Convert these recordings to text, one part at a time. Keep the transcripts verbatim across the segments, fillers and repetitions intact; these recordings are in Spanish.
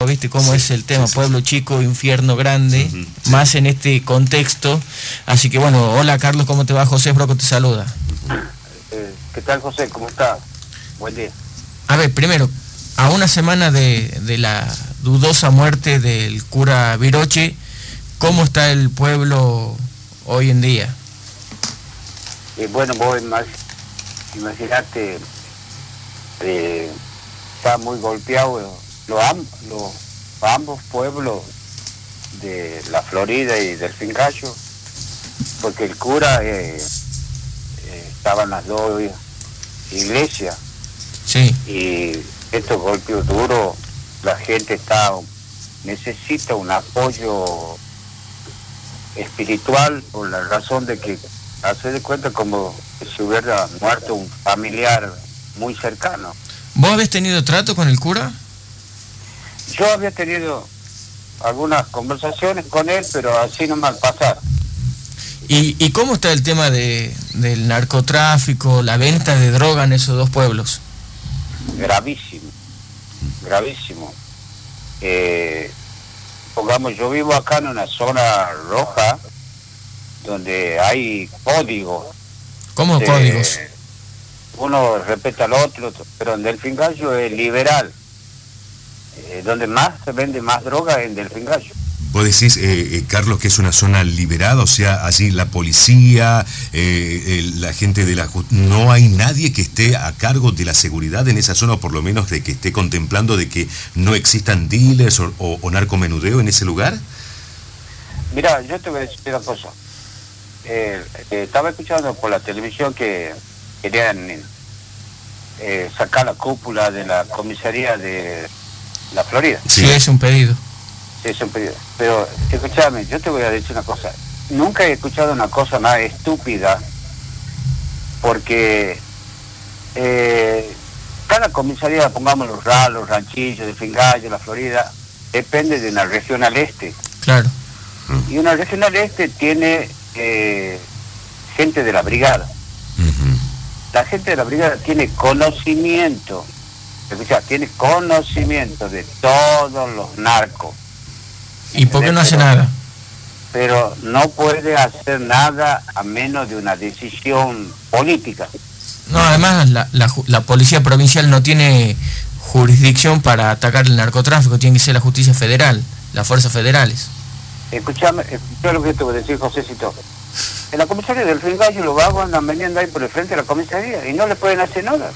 viste cómo sí, es el tema, sí, sí, pueblo chico, infierno grande, uh-huh, sí, más en este contexto. Así que bueno, hola Carlos, ¿cómo te va? José Broco te saluda. Eh, ¿Qué tal, José? ¿Cómo estás? Buen día. A ver, primero, a una semana de, de la dudosa muerte del cura Viroche, ¿cómo está el pueblo hoy en día? Eh, bueno, vos imaginate, eh, está muy golpeado los, los ambos pueblos de la Florida y del Fingallo, porque el cura eh, eh, estaba en las dos iglesias. Sí. Y estos golpes duros, la gente está necesita un apoyo espiritual por la razón de que hace de cuenta como si hubiera muerto un familiar muy cercano. ¿Vos habés tenido trato con el cura? Yo había tenido algunas conversaciones con él, pero así no me al pasar. ¿Y, ¿Y cómo está el tema de, del narcotráfico, la venta de droga en esos dos pueblos? Gravísimo, gravísimo. Eh, pongamos, yo vivo acá en una zona roja, donde hay códigos. ¿Cómo de, códigos? Uno respeta al otro, pero en Delfín Gallo es liberal. Eh, donde más se vende más droga en Delfín Gallo. Vos decís, eh, eh, Carlos, que es una zona liberada, o sea, allí la policía, eh, eh, la gente de la justicia, no hay nadie que esté a cargo de la seguridad en esa zona, o por lo menos de que esté contemplando de que no existan dealers o, o, o narcomenudeo en ese lugar. Mira, yo te voy a decir una cosa. Eh, eh, estaba escuchando por la televisión que querían eh, sacar la cúpula de la comisaría de la Florida. Sí, sí, es un pedido. Sí, es un pedido. Pero, escúchame, yo te voy a decir una cosa. Nunca he escuchado una cosa más estúpida, porque eh, cada comisaría, pongamos los R A L, los Ranchillos, de Fingallo, la Florida, depende de una región al este. Claro. Y una región al este tiene eh, gente de la brigada. Uh-huh. La gente de la brigada tiene conocimiento, escucha, tiene conocimiento de todos los narcos. ¿Y por qué no hace pero, nada? Pero no puede hacer nada a menos de una decisión política. No, además la, la, la policía provincial no tiene jurisdicción para atacar el narcotráfico, tiene que ser la justicia federal, las fuerzas federales. Escuchame, escuchame lo que te voy a decir, Josecito. En la comisaría del Fingallo los vagos andan vendiendo ahí por el frente de la comisaría y no le pueden hacer nada.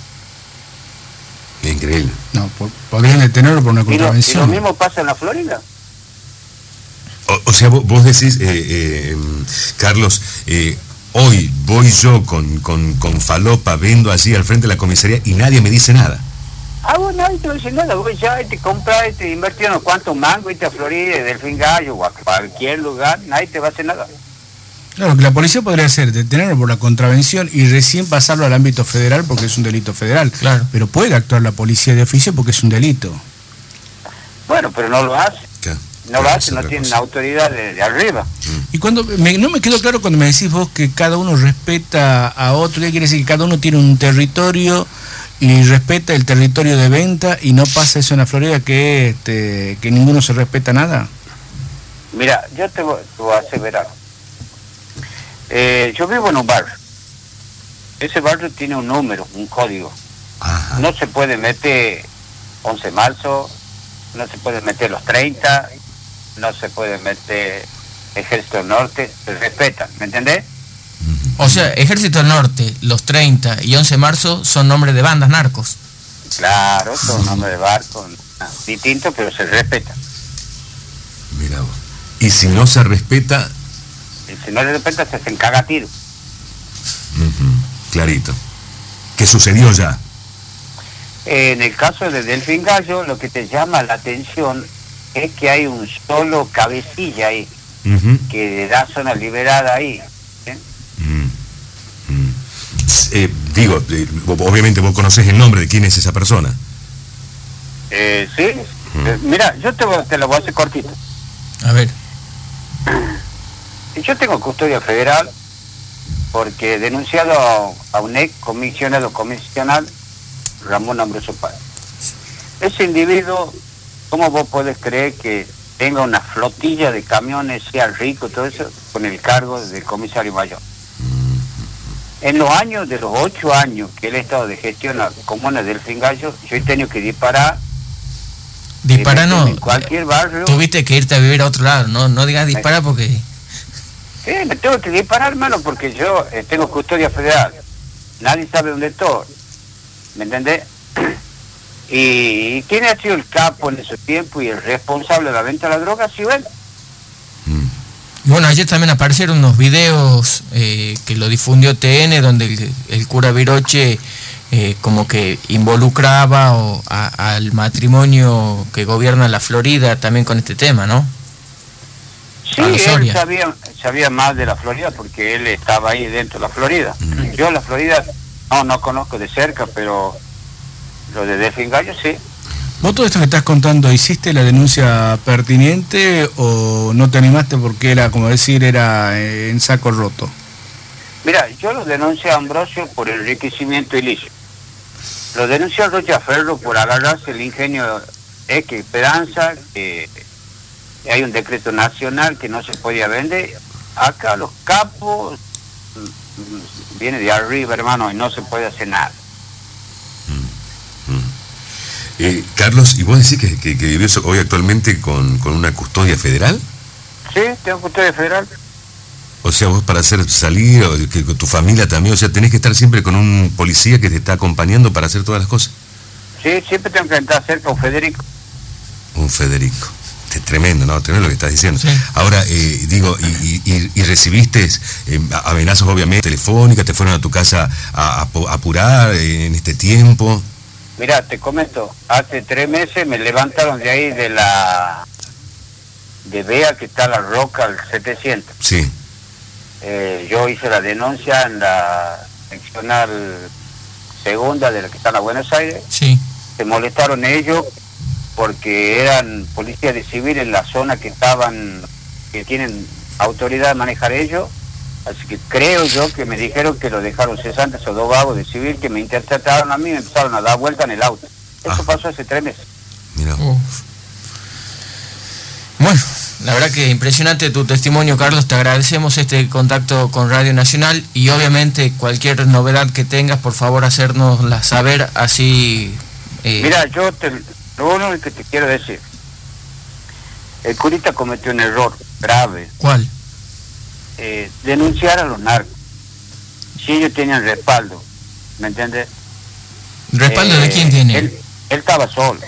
Increíble. No, por, podrían detenerlo por una contravención. Y lo, y lo mismo pasa en la Florida. O, o sea, vos, vos decís, eh, eh, Carlos, eh, hoy voy yo con, con, con falopa, vendo allí al frente de la comisaría y nadie me dice nada. Ah, bueno, nadie te dice nada. Voy ya, te compras, te invertís unos cuantos mangos, y a Florida, del Fingallo o a cualquier lugar, nadie te va a hacer nada. Claro, que la policía podría hacer detenerlo por la contravención y recién pasarlo al ámbito federal porque es un delito federal. Claro. Pero puede actuar la policía de oficio porque es un delito. Bueno, pero no lo hace. ¿Qué? No lo hace, no tienen autoridad de, de arriba. Y cuando me, no me quedó claro cuando me decís vos que cada uno respeta a otro, ¿qué quiere decir? Que cada uno tiene un territorio y respeta el territorio de venta y no pasa eso en la Florida, que este, que ninguno se respeta nada. Mira, yo te voy, te voy a aseverar. Eh, yo vivo en un barrio. Ese barrio tiene un número, un código. Ajá. No se puede meter once de marzo, no se puede meter los treinta, no se puede meter Ejército del Norte, se respetan, ¿me entendés? O sea, Ejército del Norte, los treinta y once de marzo son nombres de bandas narcos. Claro, son nombres de barcos distintos, pero se respetan. Mira vos. Y si no se respeta... Y si no se respeta, se hacen cagatiros. Uh-huh. Clarito. ¿Qué sucedió ya? En el caso de Delfín Gallo, lo que te llama la atención es que hay un solo cabecilla ahí, Uh-huh. que da zona liberada ahí. ¿eh? Mm. Mm. Eh, digo, eh, obviamente vos conocés el nombre de quién es esa persona. Eh, sí, Mm. eh, mira, yo te, voy- te lo voy a hacer cortito. A ver. Yo tengo custodia federal porque he denunciado a, a un ex comisionado comisional, Ramón Ambrosio Páez. Ese individuo ¿cómo vos podés creer que tenga una flotilla de camiones, sea rico, todo eso, con el cargo del comisario mayor? En los años, de los ocho años que él ha estado de gestión a la comuna del Delfingallo, yo he tenido que disparar. Disparar no. En cualquier barrio. Tuviste que irte a vivir a otro lado, no, no digas disparar porque... Sí, me tengo que disparar, hermano, porque yo eh, tengo custodia federal. Nadie sabe dónde estoy. ¿Me entendés? ¿Y quién ha sido el capo en ese tiempo y el responsable de la venta de la droga? Sí, bueno. Bueno, ayer también aparecieron unos videos eh, que lo difundió T N, donde el, el cura Viroche eh, como que involucraba o a, al matrimonio que gobierna la Florida también con este tema, ¿no? Sí, él sabía, sabía más de la Florida porque él estaba ahí dentro de la Florida. Mm. Yo la Florida no, no conozco de cerca, pero lo de Delfingallo sí. ¿Vos todo esto que estás contando, hiciste la denuncia pertinente o no te animaste porque era, como decir, era en saco roto? Mira, yo lo denuncié a Ambrosio por el enriquecimiento ilícito. Lo denuncié a Rocha Ferro por agarrarse el ingenio X Esperanza, que hay un decreto nacional que no se podía vender. Acá los capos viene de arriba, hermano, y no se puede hacer nada. Eh, Carlos, ¿y vos decís que, que, que vivís hoy actualmente con, con una custodia federal? Sí, tengo custodia federal. O sea, vos para hacer salir, o que tu familia también, o sea, tenés que estar siempre con un policía que te está acompañando para hacer todas las cosas. Sí, siempre tengo que estar cerca un Federico. Un Federico. Es tremendo, ¿no? Tremendo lo que estás diciendo. Sí. Ahora, eh, digo, y, y, y recibiste eh, amenazas obviamente telefónicas, te fueron a tu casa a, a, a apurar eh, en este tiempo. Mira, te comento, hace tres meses me levantaron de ahí de la... de Bea, que está la Roca, al setecientos. Sí. Eh, yo hice la denuncia en la seccional segunda de la que está en la Buenos Aires. Sí. Se molestaron ellos porque eran policías de civil en la zona que estaban, que tienen autoridad de manejar ellos. Así que creo yo que me dijeron que lo dejaron cesantes esos dos vagos de civil que me interceptaron a mí y me empezaron a dar vuelta en el auto. Eso ah. pasó hace tres meses. Mira. Uf. Bueno, la verdad que impresionante tu testimonio, Carlos. Te agradecemos este contacto con Radio Nacional y obviamente cualquier novedad que tengas, por favor, hacérnosla saber, así... Eh... Mira, yo te, lo único que te quiero decir, el curita cometió un error grave. ¿Cuál? Eh, denunciar a los narcos. Si ellos tenían respaldo, ¿me entiendes? ¿Respaldo eh, de quién tiene? Él, él estaba solo.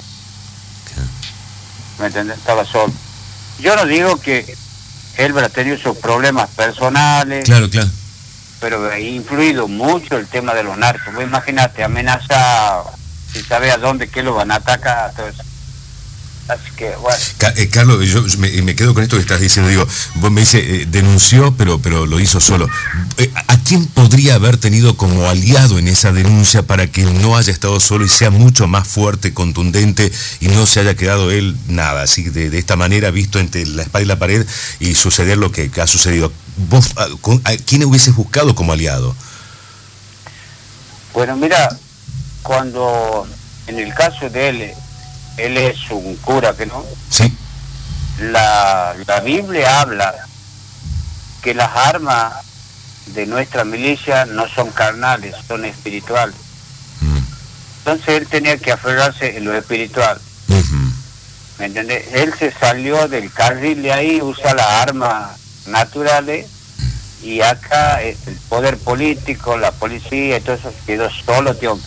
¿Me entiendes? Estaba solo. Yo no digo que él habrá tenido sus problemas personales. Claro, claro. Pero ha influido mucho el tema de los narcos. Vos imagínate, amenaza, si sabe a dónde, que lo van a atacar, todo eso. Así que, bueno. Eh, Carlos, yo, yo me, me quedo con esto que estás diciendo. Digo, vos me dices, eh, denunció, pero, pero lo hizo solo. Eh, ¿A quién podría haber tenido como aliado en esa denuncia para que no haya estado solo y sea mucho más fuerte, contundente y no se haya quedado él nada? Así de, de esta manera, visto entre la espalda y la pared y suceder lo que, que ha sucedido. ¿Vos a, con, a quién hubieses buscado como aliado? Bueno, mira, cuando en el caso de él... él es un cura, ¿que no? Sí. La, la Biblia habla que las armas de nuestra milicia no son carnales, son espirituales. Mm. Entonces él tenía que aferrarse en lo espiritual. Uh-huh. ¿Me entiendes? Él se salió del carril de ahí, usa las armas naturales, y acá el poder político, la policía y todo eso quedó solo, tío.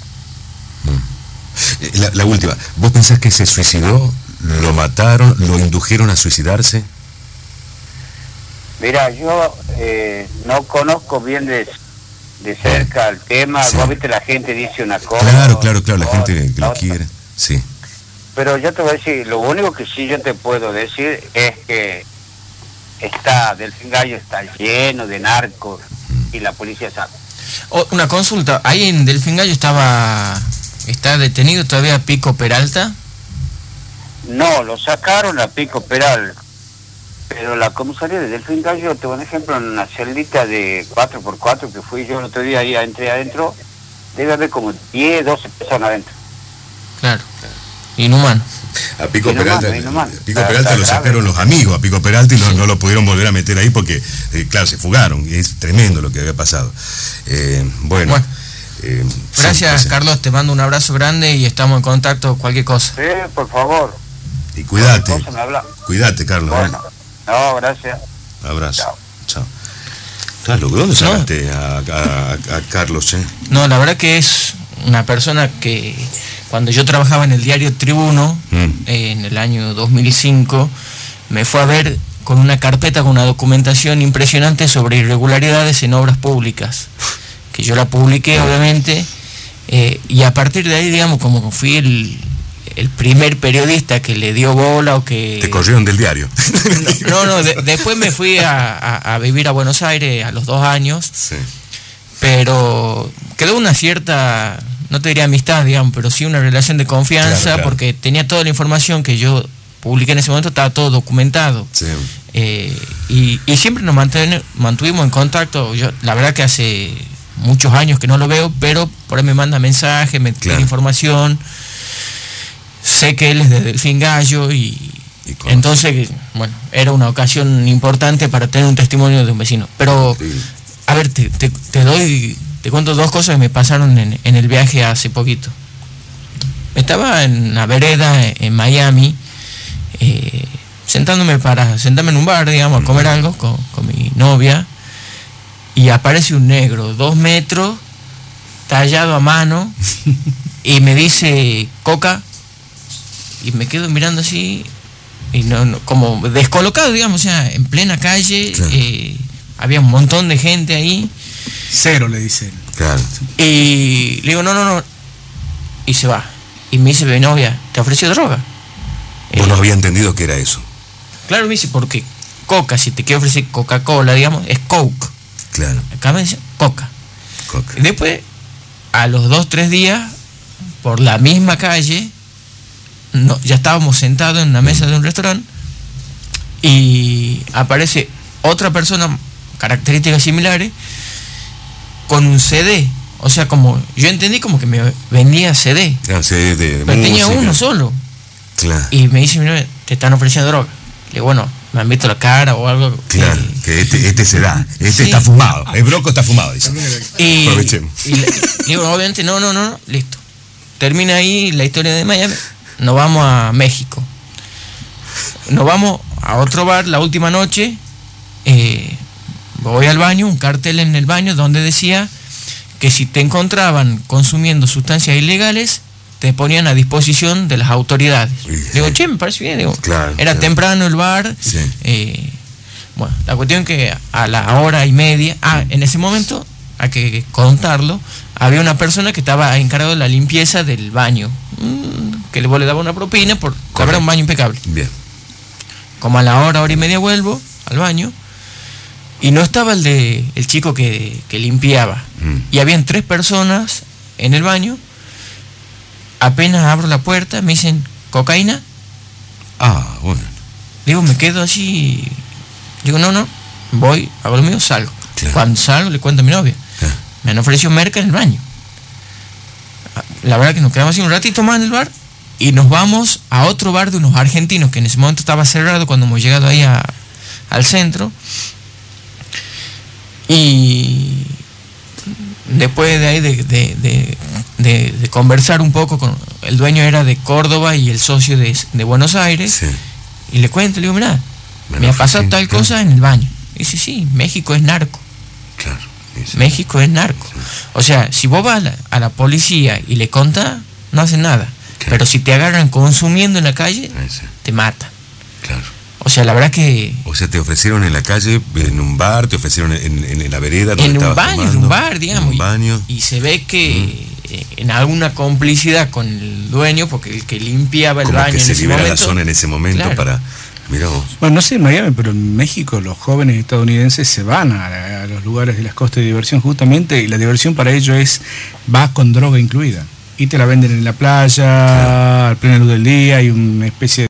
La, la última, ¿vos pensás que se suicidó? ¿Lo mataron? ¿Lo indujeron a suicidarse? Mira, yo eh, no conozco bien de, de cerca el tema. Sí. Vos viste, la gente dice una cosa. Claro, claro, claro, la gente que lo quiere, sí. Pero yo te voy a decir, lo único que sí yo te puedo decir es que está, Delfingallo está lleno de narcos mm. y la policía sabe. Oh, una consulta, ahí en Delfingallo estaba... ¿está detenido todavía Pico Peralta? No, lo sacaron a Pico Peralta, pero la comisaría de Delfingallo, te doy un ejemplo, en una celdita de cuatro por cuatro que fui yo el otro día, ahí entré adentro, debe haber como diez, doce personas adentro. Claro, claro. Inhumano. A Pico Inhumano, Peralta, inhumano. Pico Está- Peralta está lo grave. sacaron los amigos a Pico Peralta y no, no lo pudieron volver a meter ahí porque, eh, claro, se fugaron. Y es tremendo lo que había pasado. Eh, bueno. Bueno. eh, Gracias, sí, Carlos, te mando un abrazo grande y estamos en contacto, cualquier cosa. Sí, por favor. Y cuídate. Cualquier cosa me habla. Cuídate, Carlos. Bueno, no, gracias. Un abrazo. Chao. Chao. ¿Estás loco? ¿Dónde sacaste a, a- a Carlos, eh? No, la verdad que es una persona que cuando yo trabajaba en el diario Tribuno, Mm. eh, en el año dos mil cinco, me fue a ver con una carpeta con una documentación impresionante sobre irregularidades en obras públicas, que yo la publiqué obviamente, eh, y a partir de ahí, digamos, como fui el, el primer periodista que le dio bola o que... Te corrieron del diario. No, no, de- después me fui a, a- a vivir a Buenos Aires a los dos años, Sí. pero quedó una cierta, no te diría amistad, digamos, pero sí una relación de confianza, Claro, claro. porque tenía toda la información que yo publiqué en ese momento, estaba todo documentado. Sí. Eh, y, y siempre nos manten- mantuvimos en contacto. Yo, la verdad que hace muchos años que no lo veo, pero por ahí me manda mensajes, me Claro. tiene información. Sé que él es de Delfín Gallo y, Y conoce. entonces, bueno, era una ocasión importante para tener un testimonio de un vecino. Pero, Sí. a ver, te, te- te doy, te cuento dos cosas que me pasaron en, en el viaje hace poquito. Estaba en la vereda en Miami, eh, sentándome para sentarme en un bar, digamos, a comer algo con, con mi novia, y aparece un negro, dos metros, tallado a mano, y me dice Coca, y me quedo mirando así, y no, no, como descolocado, digamos, o sea, en plena calle, Claro. eh, había un montón de gente ahí, Cero, le dice él. Claro. y le digo, no, no, no, y se va. Y me dice, mi novia, ¿te ofreció droga? Vos Eh, no había entendido que era eso. Claro, me dice, porque Coca, si te quiere ofrecer Coca-Cola, digamos, es Coke. Claro. Acá me dice Coca. Coca. Y después, a los dos, tres días, por la misma calle, no, ya estábamos sentados en una mesa de un restaurante y aparece otra persona, características similares, con un C D. O sea, como yo entendí como que me vendía C D, Claro, sí, de, de pero tenía música. uno solo. Claro. Y me dice, mira, te están ofreciendo droga. Le digo, bueno, me han visto la cara o algo. Claro, Eh, que este, este se da, este Sí. está fumado, el broco está fumado, dice. Y, Aprovechemos. y le, le digo, obviamente, no, no, no, no, listo. Termina ahí la historia de Miami, nos vamos a México. Nos vamos a otro bar la última noche, eh, voy al baño, un cartel en el baño donde decía que si te encontraban consumiendo sustancias ilegales, te ponían a disposición de las autoridades. Sí. Digo, che, me parece bien, digo, Claro, era claro. temprano el bar, Sí. eh, bueno, la cuestión que a la hora y media, ah, en ese momento, hay que contarlo, había una persona que estaba encargado de la limpieza del baño, mm, que le, le daba una propina por cobrar un baño impecable. Bien. Como a la hora, hora y media vuelvo al baño y no estaba el de el chico que, que limpiaba. Mm. Y habían tres personas en el baño. Apenas abro la puerta, me dicen, ¿cocaína? Ah, bueno. Digo, me quedo así. Digo, no, no, voy, hago lo mío, salgo. Claro. Cuando salgo le cuento a mi novia. Claro. Me han ofrecido merca en el baño. La verdad que nos quedamos así un ratito más en el bar y nos vamos a otro bar de unos argentinos que en ese momento estaba cerrado cuando hemos llegado ahí a- al centro. Y después de ahí de, de- de- de- de conversar un poco con el dueño, era de Córdoba y el socio de, de Buenos Aires, Sí. y le cuento, le digo, mirá, Me me, lo ha pasado ofrecen, tal claro. cosa en el baño. Dice, sí, México es narco. Claro. Dice. México es narco. O sea, si vos vas a la, a la policía y le contás, no hacen nada. Claro. Pero si te agarran consumiendo en la calle, Ahí sí. te matan. Claro. O sea, la verdad que O sea, te ofrecieron en la calle, en un bar, te ofrecieron en, en, en la vereda donde en un estabas baño, en tomando, un bar, digamos. En un baño. Y, y se ve que eh, en alguna complicidad con el dueño, porque el que limpiaba el Como baño que en se ese libera momento, la zona en ese momento Claro. para... Mirá vos. Bueno, no sé en Miami, pero en México los jóvenes estadounidenses se van a, a los lugares de las costas de diversión justamente, y la diversión para ellos es, va con droga incluida. Y te la venden en la playa, al plena luz del día, y una especie de